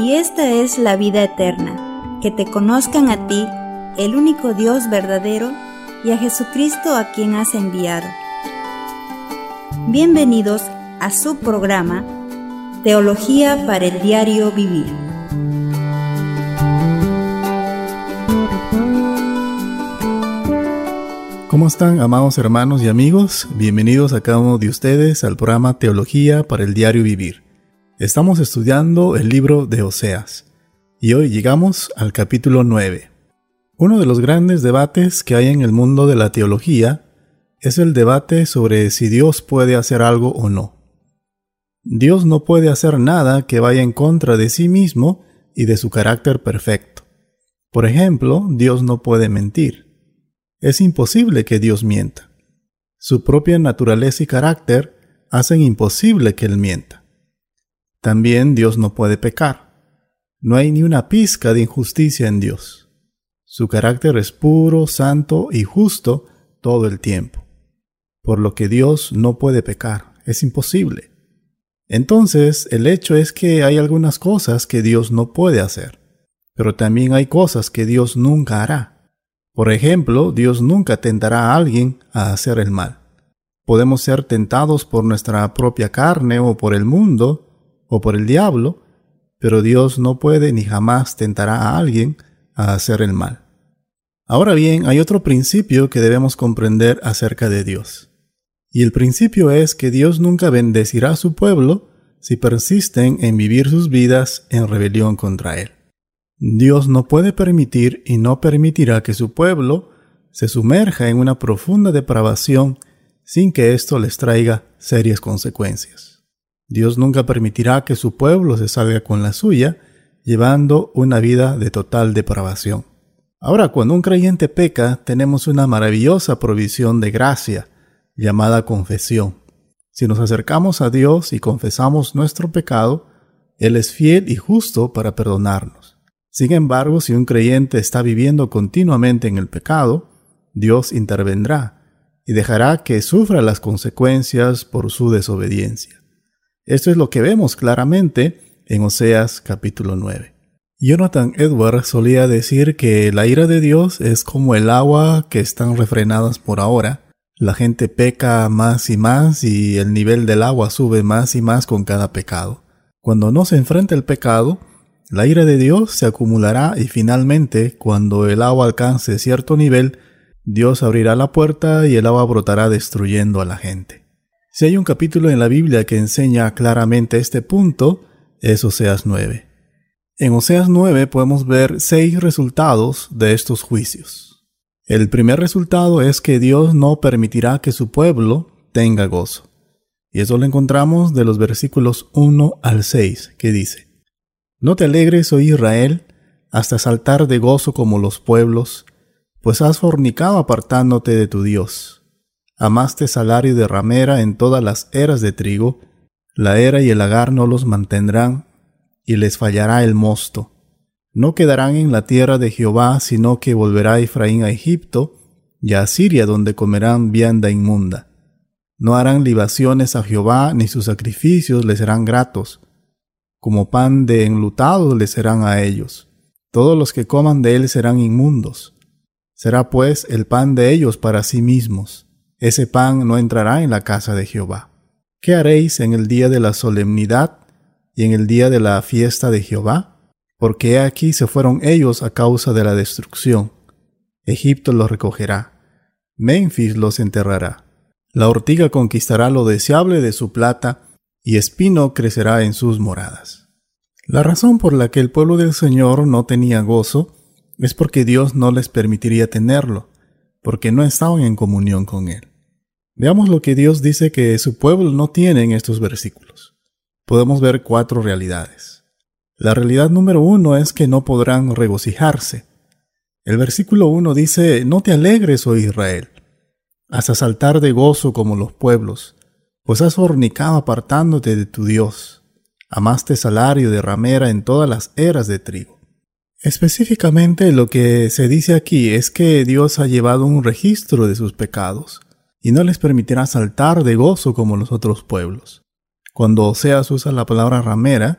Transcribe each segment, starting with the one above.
y esta es la vida eterna, que te conozcan a ti, el único Dios verdadero, y a Jesucristo a quien has enviado. Bienvenidos a su programa, Teología para el Diario Vivir. ¿Cómo están, amados hermanos y amigos? Bienvenidos a cada uno de ustedes al programa Teología para el Diario Vivir. Estamos estudiando el libro de Oseas y hoy llegamos al capítulo 9. Uno de los grandes debates que hay en el mundo de la teología es el debate sobre si Dios puede hacer algo o no. Dios no puede hacer nada que vaya en contra de sí mismo y de su carácter perfecto. Por ejemplo, Dios no puede mentir. Es imposible que Dios mienta. Su propia naturaleza y carácter hacen imposible que Él mienta. También Dios no puede pecar. No hay ni una pizca de injusticia en Dios. Su carácter es puro, santo y justo todo el tiempo. Por lo que Dios no puede pecar. Es imposible. Entonces, el hecho es que hay algunas cosas que Dios no puede hacer. Pero también hay cosas que Dios nunca hará. Por ejemplo, Dios nunca tentará a alguien a hacer el mal. Podemos ser tentados por nuestra propia carne o por el mundo o por el diablo, pero Dios no puede ni jamás tentará a alguien a hacer el mal. Ahora bien, hay otro principio que debemos comprender acerca de Dios. Y el principio es que Dios nunca bendecirá a su pueblo si persisten en vivir sus vidas en rebelión contra Él. Dios no puede permitir y no permitirá que su pueblo se sumerja en una profunda depravación sin que esto les traiga serias consecuencias. Dios nunca permitirá que su pueblo se salga con la suya, llevando una vida de total depravación. Ahora, cuando un creyente peca, tenemos una maravillosa provisión de gracia, llamada confesión. Si nos acercamos a Dios y confesamos nuestro pecado, Él es fiel y justo para perdonarnos. Sin embargo, si un creyente está viviendo continuamente en el pecado, Dios intervendrá y dejará que sufra las consecuencias por su desobediencia. Esto es lo que vemos claramente en Oseas capítulo 9. Jonathan Edwards solía decir que la ira de Dios es como el agua que están refrenadas por ahora. La gente peca más y más y el nivel del agua sube más y más con cada pecado. Cuando no se enfrenta el pecado, la ira de Dios se acumulará y finalmente, cuando el agua alcance cierto nivel, Dios abrirá la puerta y el agua brotará destruyendo a la gente. Si hay un capítulo en la Biblia que enseña claramente este punto, es Oseas 9. En Oseas 9 podemos ver 6 resultados de estos juicios. El primer resultado es que Dios no permitirá que su pueblo tenga gozo. Y eso lo encontramos de los versículos 1 al 6, que dice: No te alegres, oh Israel, hasta saltar de gozo como los pueblos, pues has fornicado apartándote de tu Dios. Amaste salario de ramera en todas las eras de trigo, la era y el lagar no los mantendrán, y les fallará el mosto. No quedarán en la tierra de Jehová, sino que volverá Efraín a Egipto, y a Siria, donde comerán vianda inmunda. No harán libaciones a Jehová, ni sus sacrificios les serán gratos. Como pan de enlutados les serán a ellos. Todos los que coman de él serán inmundos. Será pues el pan de ellos para sí mismos. Ese pan no entrará en la casa de Jehová. ¿Qué haréis en el día de la solemnidad y en el día de la fiesta de Jehová? Porque he aquí se fueron ellos a causa de la destrucción. Egipto los recogerá. Memphis los enterrará. La ortiga conquistará lo deseable de su plata, y espino crecerá en sus moradas. La razón por la que el pueblo del Señor no tenía gozo es porque Dios no les permitiría tenerlo, porque no estaban en comunión con Él. Veamos lo que Dios dice que su pueblo no tiene en estos versículos. Podemos ver 4 realidades. La realidad número 1 es que no podrán regocijarse. El versículo 1 dice: No te alegres, oh Israel, hasta saltar de gozo como los pueblos, pues has fornicado apartándote de tu Dios. Amaste salario de ramera en todas las eras de trigo. Específicamente lo que se dice aquí es que Dios ha llevado un registro de sus pecados y no les permitirá saltar de gozo como los otros pueblos. Cuando Oseas usa la palabra ramera,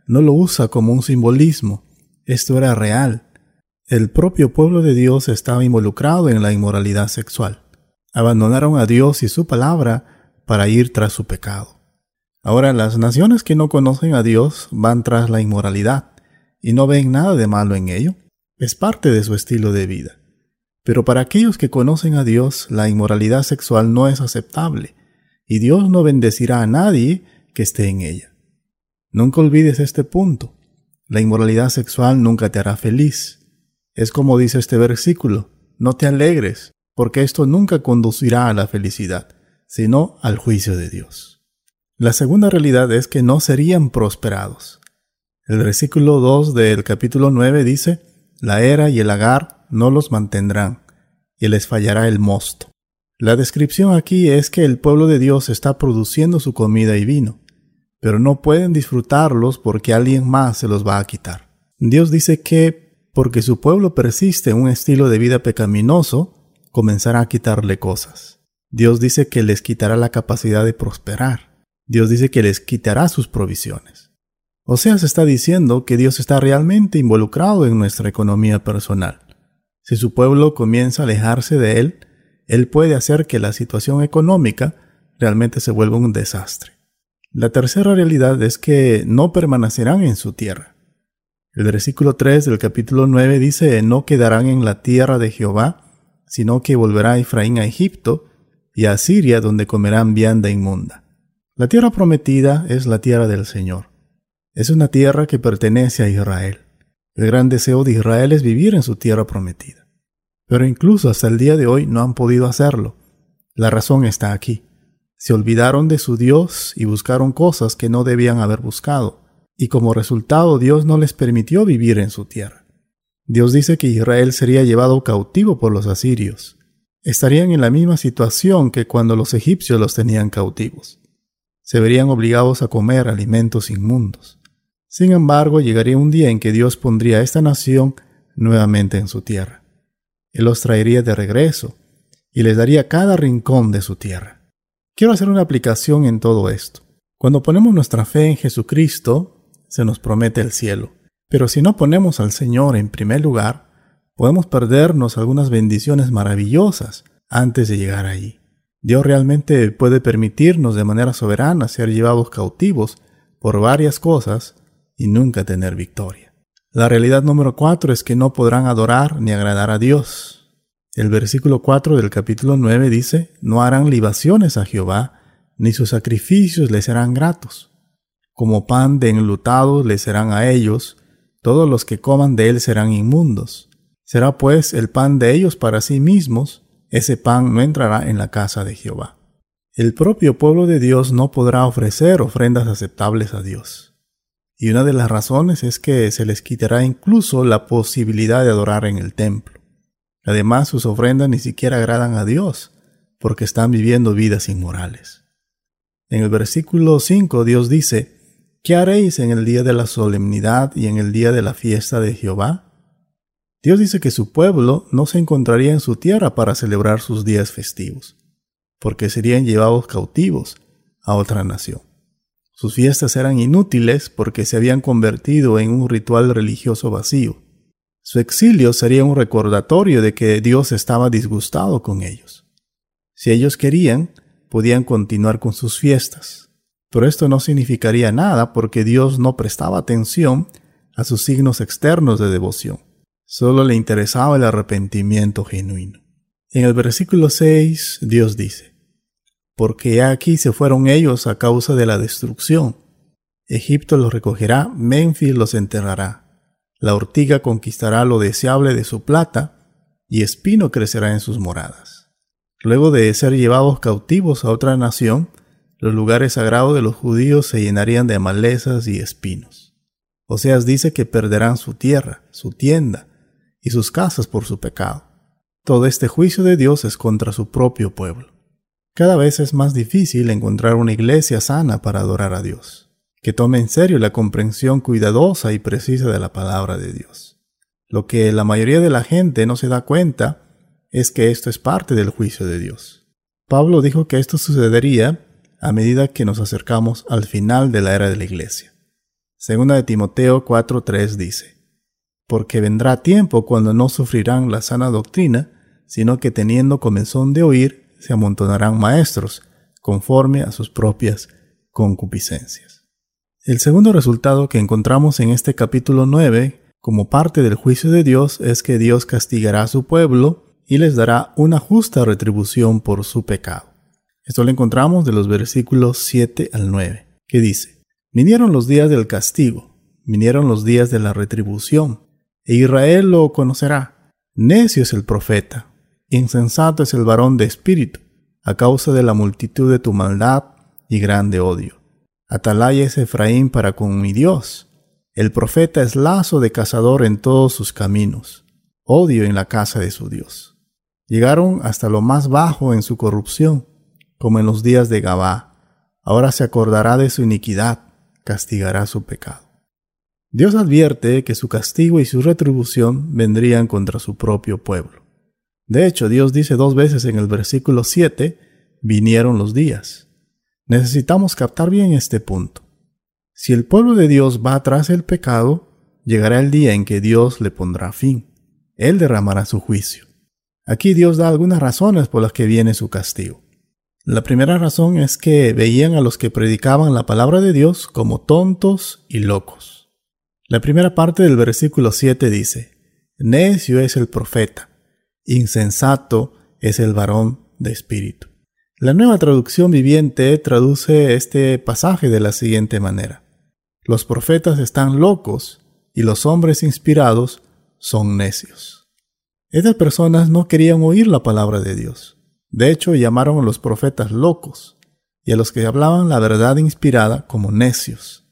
no lo usa como un simbolismo. Esto era real. El propio pueblo de Dios estaba involucrado en la inmoralidad sexual. Abandonaron a Dios y su palabra para ir tras su pecado. Ahora, las naciones que no conocen a Dios van tras la inmoralidad y no ven nada de malo en ello. Es parte de su estilo de vida. Pero para aquellos que conocen a Dios, la inmoralidad sexual no es aceptable y Dios no bendecirá a nadie que esté en ella. Nunca olvides este punto. La inmoralidad sexual nunca te hará feliz. Es como dice este versículo: no te alegres, porque esto nunca conducirá a la felicidad, sino al juicio de Dios. La segunda realidad es que no serían prosperados. El versículo 2 del capítulo 9 dice: la era y el lagar no los mantendrán, y les fallará el mosto. La descripción aquí es que el pueblo de Dios está produciendo su comida y vino, pero no pueden disfrutarlos porque alguien más se los va a quitar. Dios dice que, porque su pueblo persiste en un estilo de vida pecaminoso, comenzará a quitarle cosas. Dios dice que les quitará la capacidad de prosperar. Dios dice que les quitará sus provisiones. Oseas está diciendo que Dios está realmente involucrado en nuestra economía personal. Si su pueblo comienza a alejarse de Él puede hacer que la situación económica realmente se vuelva un desastre. La tercera realidad es que no permanecerán en su tierra. El versículo 3 del capítulo 9 dice: no quedarán en la tierra de Jehová, sino que volverá Efraín a Egipto y a Siria, donde comerán vianda inmunda. La tierra prometida es la tierra del Señor. Es una tierra que pertenece a Israel. El gran deseo de Israel es vivir en su tierra prometida. Pero incluso hasta el día de hoy no han podido hacerlo. La razón está aquí. Se olvidaron de su Dios y buscaron cosas que no debían haber buscado. Y como resultado, Dios no les permitió vivir en su tierra. Dios dice que Israel sería llevado cautivo por los asirios. Estarían en la misma situación que cuando los egipcios los tenían cautivos. Se verían obligados a comer alimentos inmundos. Sin embargo, llegaría un día en que Dios pondría a esta nación nuevamente en su tierra. Él los traería de regreso y les daría cada rincón de su tierra. Quiero hacer una aplicación en todo esto. Cuando ponemos nuestra fe en Jesucristo, se nos promete el cielo. Pero si no ponemos al Señor en primer lugar, podemos perdernos algunas bendiciones maravillosas antes de llegar allí. Dios realmente puede permitirnos de manera soberana ser llevados cautivos por varias cosas y nunca tener victoria. La realidad número 4 es que no podrán adorar ni agradar a Dios. El versículo 4 del capítulo 9 dice: no harán libaciones a Jehová, ni sus sacrificios les serán gratos. Como pan de enlutados les serán a ellos, todos los que coman de él serán inmundos. Será pues el pan de ellos para sí mismos, ese pan no entrará en la casa de Jehová. El propio pueblo de Dios no podrá ofrecer ofrendas aceptables a Dios. Y una de las razones es que se les quitará incluso la posibilidad de adorar en el templo. Además, sus ofrendas ni siquiera agradan a Dios, porque están viviendo vidas inmorales. En el versículo 5 Dios dice: ¿qué haréis en el día de la solemnidad y en el día de la fiesta de Jehová? Dios dice que su pueblo no se encontraría en su tierra para celebrar sus días festivos, porque serían llevados cautivos a otra nación. Sus fiestas eran inútiles porque se habían convertido en un ritual religioso vacío. Su exilio sería un recordatorio de que Dios estaba disgustado con ellos. Si ellos querían, podían continuar con sus fiestas. Pero esto no significaría nada porque Dios no prestaba atención a sus signos externos de devoción. Solo le interesaba el arrepentimiento genuino. En el versículo 6, Dios dice: porque aquí se fueron ellos a causa de la destrucción. Egipto los recogerá, Menfis los enterrará. La ortiga conquistará lo deseable de su plata, y espino crecerá en sus moradas. Luego de ser llevados cautivos a otra nación, los lugares sagrados de los judíos se llenarían de malezas y espinos. Oseas dice que perderán su tierra, su tienda y sus casas por su pecado. Todo este juicio de Dios es contra su propio pueblo. Cada vez es más difícil encontrar una iglesia sana para adorar a Dios, que tome en serio la comprensión cuidadosa y precisa de la palabra de Dios. Lo que la mayoría de la gente no se da cuenta es que esto es parte del juicio de Dios. Pablo dijo que esto sucedería a medida que nos acercamos al final de la era de la iglesia. Segunda de Timoteo 4:3 dice: Porque vendrá tiempo cuando no sufrirán la sana doctrina, sino que teniendo comezón de oír, se amontonarán maestros, conforme a sus propias concupiscencias. El segundo resultado que encontramos en este capítulo 9, como parte del juicio de Dios, es que Dios castigará a su pueblo y les dará una justa retribución por su pecado. Esto lo encontramos de los versículos 7 al 9, que dice: Vinieron los días del castigo, vinieron los días de la retribución, e Israel lo conocerá. Necio es el profeta, insensato es el varón de espíritu, a causa de la multitud de tu maldad y grande odio. Atalaya es Efraín para con mi Dios. El profeta es lazo de cazador en todos sus caminos, odio en la casa de su Dios. Llegaron hasta lo más bajo en su corrupción, como en los días de Gabá. Ahora se acordará de su iniquidad, castigará su pecado. Dios advierte que su castigo y su retribución vendrían contra su propio pueblo. De hecho, Dios dice 2 veces en el versículo 7, vinieron los días. Necesitamos captar bien este punto. Si el pueblo de Dios va tras el pecado, llegará el día en que Dios le pondrá fin. Él derramará su juicio. Aquí Dios da algunas razones por las que viene su castigo. La primera razón es que veían a los que predicaban la palabra de Dios como tontos y locos. La primera parte del versículo 7 dice: Necio es el profeta, insensato es el varón de espíritu. La Nueva Traducción Viviente traduce este pasaje de la siguiente manera: Los profetas están locos y los hombres inspirados son necios. Estas personas no querían oír la palabra de Dios. De hecho, llamaron a los profetas locos y a los que hablaban la verdad inspirada como necios.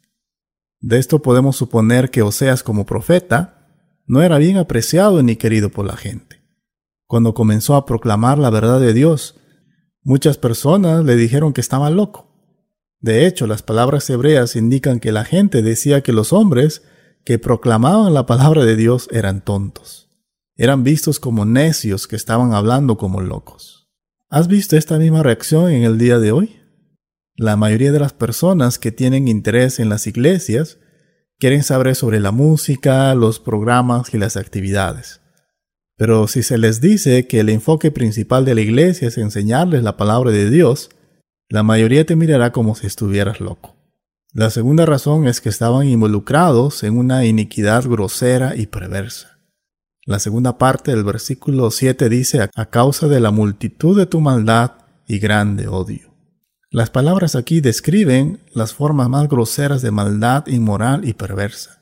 De esto podemos suponer que Oseas como profeta no era bien apreciado ni querido por la gente. Cuando comenzó a proclamar la verdad de Dios, muchas personas le dijeron que estaba loco. De hecho, las palabras hebreas indican que la gente decía que los hombres que proclamaban la palabra de Dios eran tontos. Eran vistos como necios que estaban hablando como locos. ¿Has visto esta misma reacción en el día de hoy? La mayoría de las personas que tienen interés en las iglesias quieren saber sobre la música, los programas y las actividades. Pero si se les dice que el enfoque principal de la iglesia es enseñarles la palabra de Dios, la mayoría te mirará como si estuvieras loco. La segunda razón es que estaban involucrados en una iniquidad grosera y perversa. La segunda parte del versículo 7 dice: a causa de la multitud de tu maldad y grande odio. Las palabras aquí describen las formas más groseras de maldad inmoral y perversa.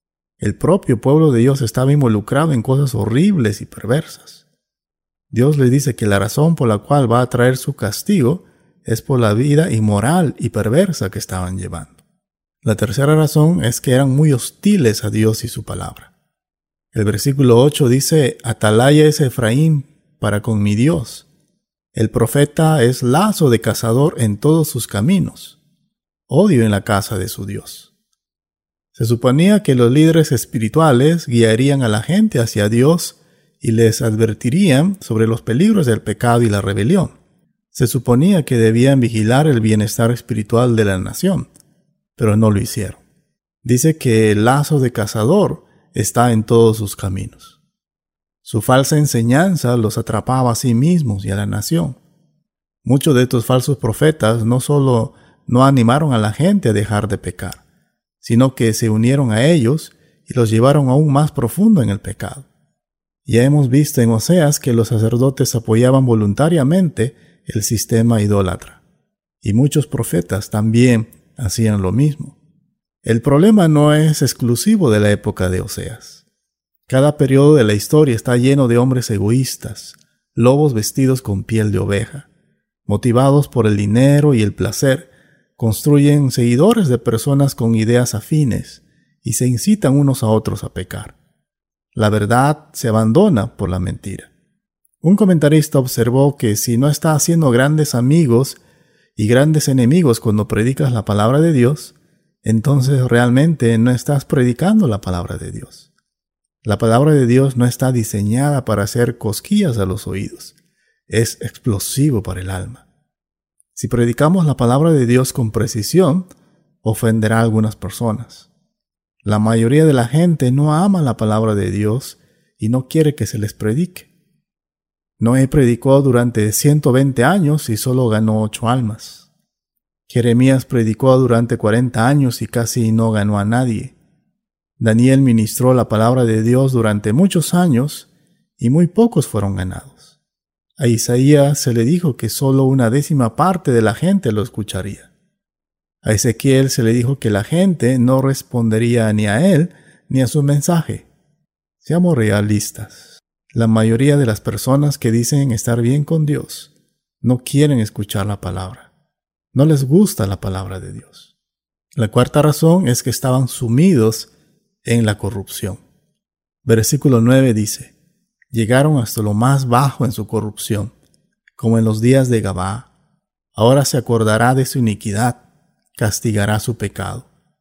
El propio pueblo de Dios estaba involucrado en cosas horribles y perversas. Dios le dice que la razón por la cual va a traer su castigo es por la vida inmoral y perversa que estaban llevando. La tercera razón es que eran muy hostiles a Dios y su palabra. El versículo 8 dice: Atalaya es Efraín para con mi Dios. El profeta es lazo de cazador en todos sus caminos, odio en la casa de su Dios. Se suponía que los líderes espirituales guiarían a la gente hacia Dios y les advertirían sobre los peligros del pecado y la rebelión. Se suponía que debían vigilar el bienestar espiritual de la nación, pero no lo hicieron. Dice que el lazo de cazador está en todos sus caminos. Su falsa enseñanza los atrapaba a sí mismos y a la nación. Muchos de estos falsos profetas no solo no animaron a la gente a dejar de pecar, sino que se unieron a ellos y los llevaron aún más profundo en el pecado. Ya hemos visto en Oseas que los sacerdotes apoyaban voluntariamente el sistema idólatra, y muchos profetas también hacían lo mismo. El problema no es exclusivo de la época de Oseas. Cada periodo de la historia está lleno de hombres egoístas, lobos vestidos con piel de oveja. Motivados por el dinero y el placer, construyen seguidores de personas con ideas afines y se incitan unos a otros a pecar. La verdad se abandona por la mentira. Un comentarista observó que si no estás haciendo grandes amigos y grandes enemigos cuando predicas la palabra de Dios, entonces realmente no estás predicando la palabra de Dios. La palabra de Dios no está diseñada para hacer cosquillas a los oídos. Es explosivo para el alma. Si predicamos la palabra de Dios con precisión, ofenderá a algunas personas. La mayoría de la gente no ama la palabra de Dios y no quiere que se les predique. Noé predicó durante 120 años y solo ganó 8 almas. Jeremías predicó durante 40 años y casi no ganó a nadie. Daniel ministró la palabra de Dios durante muchos años y muy pocos fueron ganados. A Isaías se le dijo que solo 1/10 parte de la gente lo escucharía. A Ezequiel se le dijo que la gente no respondería ni a él ni a su mensaje. Seamos realistas. La mayoría de las personas que dicen estar bien con Dios no quieren escuchar la palabra. No les gusta la palabra de Dios. La cuarta razón es que estaban sumidos en la corrupción. Versículo 9 dice: llegaron hasta lo más bajo en su corrupción, como en los días de Gabaa. Ahora se acordará de su iniquidad, castigará su pecado.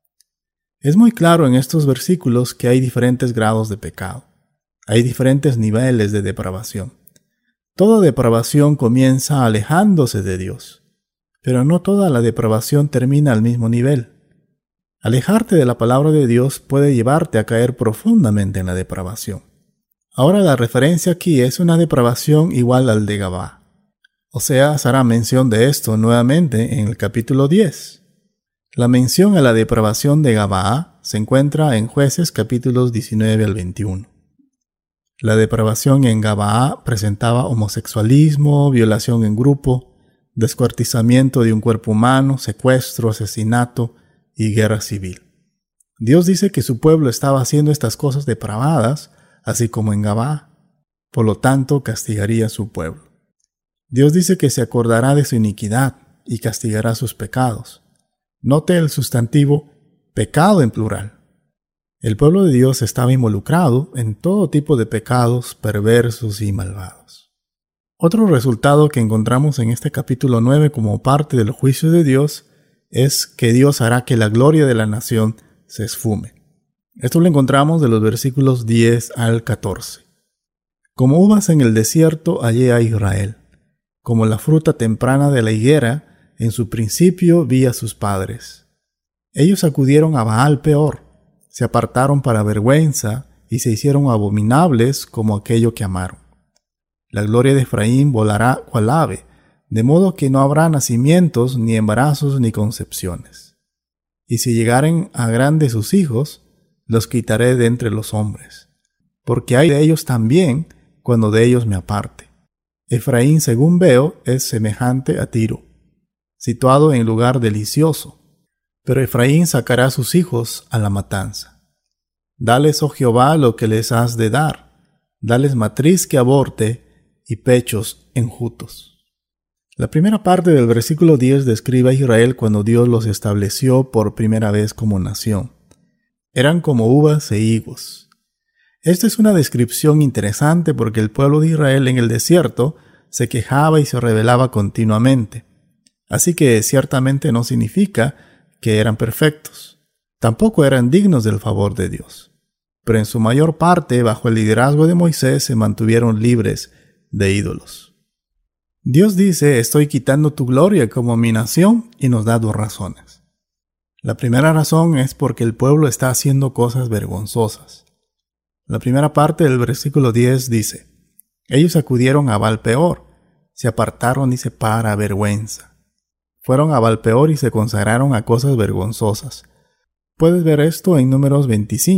Es muy claro en estos versículos que hay diferentes grados de pecado. Hay diferentes niveles de depravación. Toda depravación comienza alejándose de Dios, pero no toda la depravación termina al mismo nivel. Alejarte de la palabra de Dios puede llevarte a caer profundamente en la depravación. Ahora la referencia aquí es una depravación igual al de Gabaa. Oseas hará mención de esto nuevamente en el capítulo 10. La mención a la depravación de Gabaa se encuentra en Jueces capítulos 19 al 21. La depravación en Gabaa presentaba homosexualismo, violación en grupo, descuartizamiento de un cuerpo humano, secuestro, asesinato y guerra civil. Dios dice que su pueblo estaba haciendo estas cosas depravadas, así como en Gabaa. Por lo tanto, castigaría a su pueblo. Dios dice que se acordará de su iniquidad y castigará sus pecados. Note el sustantivo pecado en plural. El pueblo de Dios estaba involucrado en todo tipo de pecados perversos y malvados. Otro resultado que encontramos en este capítulo 9 como parte del juicio de Dios es que Dios hará que la gloria de la nación se esfume. Esto lo encontramos de los versículos 10 al 14. Como uvas en el desierto hallé a Israel, como la fruta temprana de la higuera, en su principio vi a sus padres. Ellos acudieron a Baal Peor, se apartaron para vergüenza y se hicieron abominables como aquello que amaron. La gloria de Efraín volará cual ave, de modo que no habrá nacimientos, ni embarazos, ni concepciones. Y si llegaren a grandes sus hijos, los quitaré de entre los hombres, porque hay de ellos también cuando de ellos me aparte. Efraín, según veo, es semejante a Tiro, situado en lugar delicioso, pero Efraín sacará a sus hijos a la matanza. Dales, oh Jehová, lo que les has de dar, dales matriz que aborte y pechos enjutos. La primera parte del versículo 10 describe a Israel cuando Dios los estableció por primera vez como nación. Eran como uvas e higos. Esta es una descripción interesante porque el pueblo de Israel en el desierto se quejaba y se rebelaba continuamente. Así que ciertamente no significa que eran perfectos. Tampoco eran dignos del favor de Dios. Pero en su mayor parte, bajo el liderazgo de Moisés, se mantuvieron libres de ídolos. Dios dice: estoy quitando tu gloria como mi nación, y nos da 2 razones. La primera razón es porque el pueblo está haciendo cosas vergonzosas. La primera parte del versículo 10 dice: ellos acudieron a Baal Peor, se apartaron, dice, para vergüenza. Fueron a Baal Peor y se consagraron a cosas vergonzosas. Puedes ver esto en Números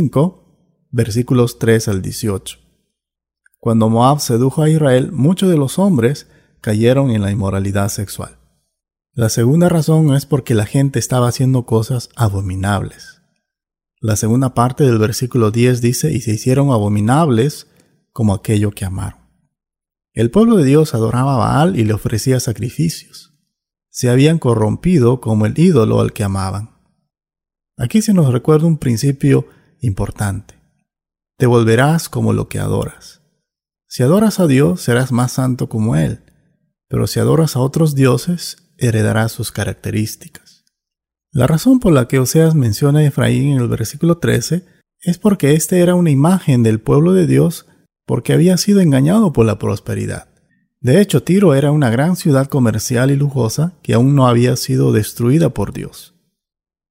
25, versículos 3 al 18. Cuando Moab sedujo a Israel, muchos de los hombres cayeron en la inmoralidad sexual. La segunda razón es porque la gente estaba haciendo cosas abominables. La segunda parte del versículo 10 dice: y se hicieron abominables como aquello que amaron. El pueblo de Dios adoraba a Baal y le ofrecía sacrificios. Se habían corrompido como el ídolo al que amaban. Aquí se nos recuerda un principio importante. Te volverás como lo que adoras. Si adoras a Dios, serás más santo como Él. Pero si adoras a otros dioses, heredarás sus características. La razón por la que Oseas menciona a Efraín en el versículo 13 es porque este era una imagen del pueblo de Dios porque había sido engañado por la prosperidad. De hecho, Tiro era una gran ciudad comercial y lujosa que aún no había sido destruida por Dios.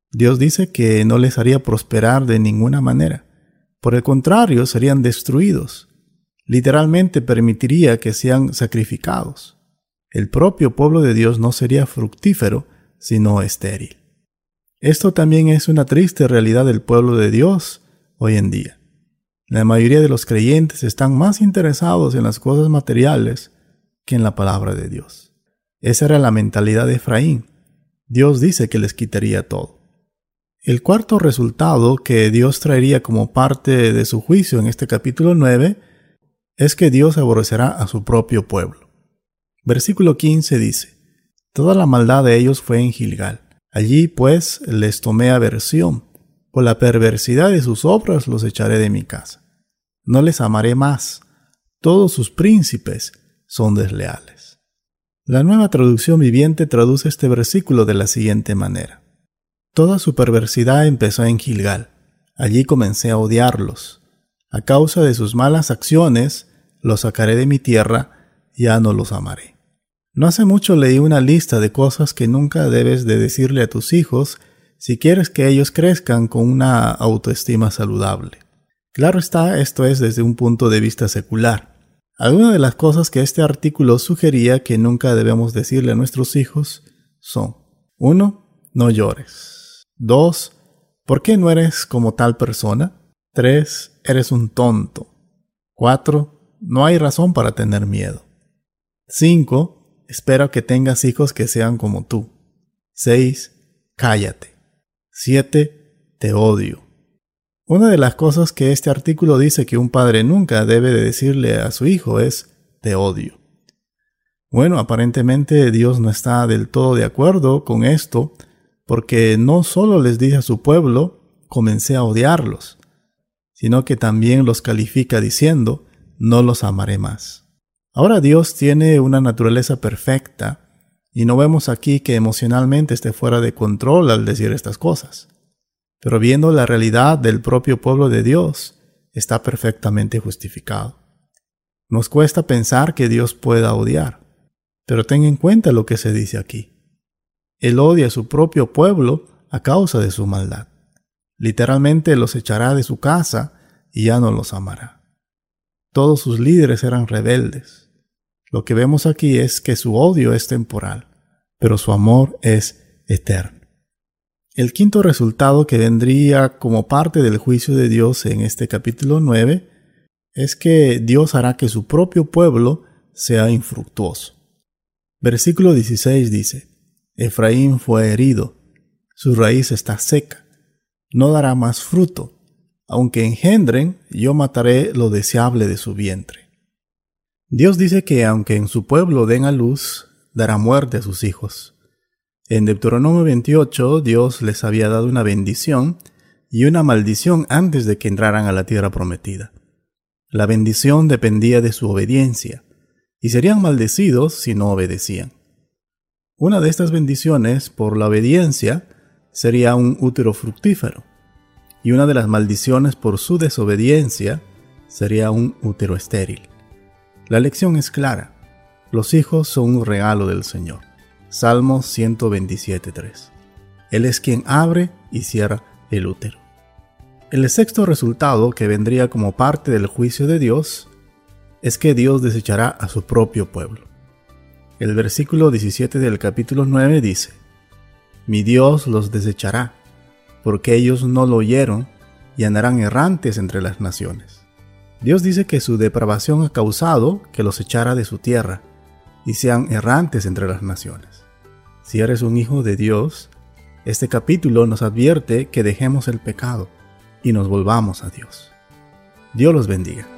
Dios dice que no les haría prosperar de ninguna manera. Por el contrario, serían destruidos. Literalmente permitiría que sean sacrificados. El propio pueblo de Dios no sería fructífero, sino estéril. Esto también es una triste realidad del pueblo de Dios hoy en día. La mayoría de los creyentes están más interesados en las cosas materiales que en la palabra de Dios. Esa era la mentalidad de Efraín. Dios dice que les quitaría todo. El cuarto resultado que Dios traería como parte de su juicio en este capítulo 9 es que Dios aborrecerá a su propio pueblo. Versículo 15 dice: Toda la maldad de ellos fue en Gilgal. Allí pues les tomé aversión. Por la perversidad de sus obras los echaré de mi casa. No les amaré más. Todos sus príncipes son desleales. La Nueva Traducción Viviente traduce este versículo de la siguiente manera: Toda su perversidad empezó en Gilgal. Allí comencé a odiarlos. A causa de sus malas acciones, los sacaré de mi tierra, ya no los amaré. No hace mucho leí una lista de cosas que nunca debes de decirle a tus hijos si quieres que ellos crezcan con una autoestima saludable. Claro está, esto es desde un punto de vista secular. Algunas de las cosas que este artículo sugería que nunca debemos decirle a nuestros hijos son: 1. No llores. 2. ¿Por qué no eres como tal persona? 3. Eres un tonto. 4. No hay razón para tener miedo. 5. Espero que tengas hijos que sean como tú. 6. Cállate. 7. Te odio. Una de las cosas que este artículo dice que un padre nunca debe de decirle a su hijo es: te odio. Bueno, aparentemente Dios no está del todo de acuerdo con esto, porque no solo les dice a su pueblo: comencé a odiarlos, sino que también los califica diciendo: no los amaré más. Ahora Dios tiene una naturaleza perfecta y no vemos aquí que emocionalmente esté fuera de control al decir estas cosas. Pero viendo la realidad del propio pueblo de Dios, está perfectamente justificado. Nos cuesta pensar que Dios pueda odiar, pero ten en cuenta lo que se dice aquí. Él odia a su propio pueblo a causa de su maldad. Literalmente los echará de su casa y ya no los amará. Todos sus líderes eran rebeldes. Lo que vemos aquí es que su odio es temporal, pero su amor es eterno. El quinto resultado que vendría como parte del juicio de Dios en este capítulo 9 es que Dios hará que su propio pueblo sea infructuoso. Versículo 16 dice: Efraín fue herido, su raíz está seca, no dará más fruto. Aunque engendren, yo mataré lo deseable de su vientre. Dios dice que aunque en su pueblo den a luz, dará muerte a sus hijos. En Deuteronomio 28, Dios les había dado una bendición y una maldición antes de que entraran a la tierra prometida. La bendición dependía de su obediencia, y serían maldecidos si no obedecían. Una de estas bendiciones, por la obediencia, sería un útero fructífero, y una de las maldiciones por su desobediencia sería un útero estéril. La lección es clara: los hijos son un regalo del Señor. Salmos 127:3. Él es quien abre y cierra el útero. El sexto resultado que vendría como parte del juicio de Dios es que Dios desechará a su propio pueblo. El versículo 17 del capítulo 9 dice: Mi Dios los desechará, porque ellos no lo oyeron y andarán errantes entre las naciones. Dios dice que su depravación ha causado que los echara de su tierra y sean errantes entre las naciones. Si eres un hijo de Dios, este capítulo nos advierte que dejemos el pecado y nos volvamos a Dios. Dios los bendiga.